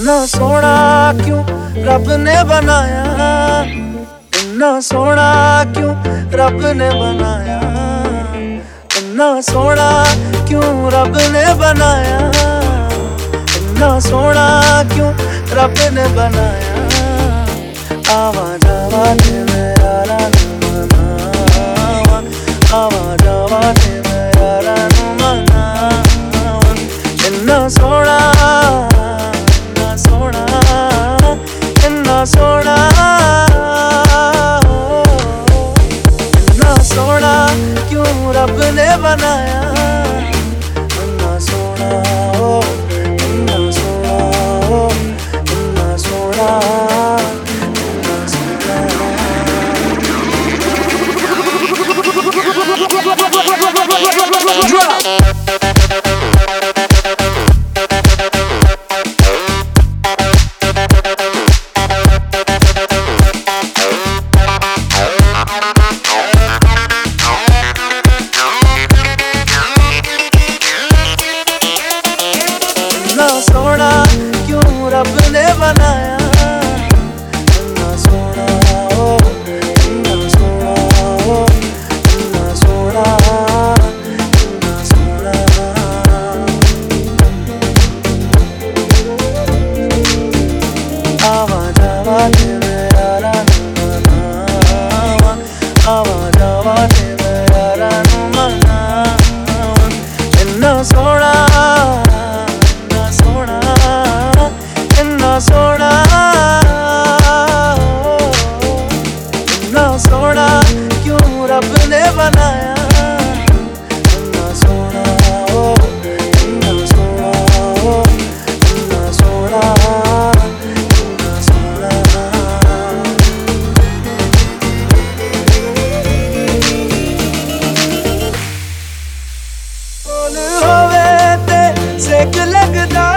इन्ना सोना क्यों रब ने बनाया, इन्ना सोना क्यों रब ने बनाया, इन्ना सोना क्यों रब ने बनाया, इन्ना सोना क्यों रब ने बनाया। आवा जावा ते मेरा रन मनावा, आवा जावा ते मेरा रन मनावा। इन्ना सोना सोना इन्ना सोना, इन्ना सोना क्यों रब ने बनाया, इन्ना सोना इन्ना सोना इन्ना सोना इन्ना सोना। इन्ना सोना क्यों रब ने बनाया, इन्ना सोना इन्ना सोना इन्ना सोना इन्ना सोना। आवा जावा ते मेरा रन मनावा, आवा जावा ते मेरा रन मनावा। इन्ना सोना इन्ना सोना इन्ना सोना क्यों रब ने बनाया, इन्ना सोना इन्ना सोना इन्ना सोना इन्ना सोना। बोल होवे ते सेक लगदा,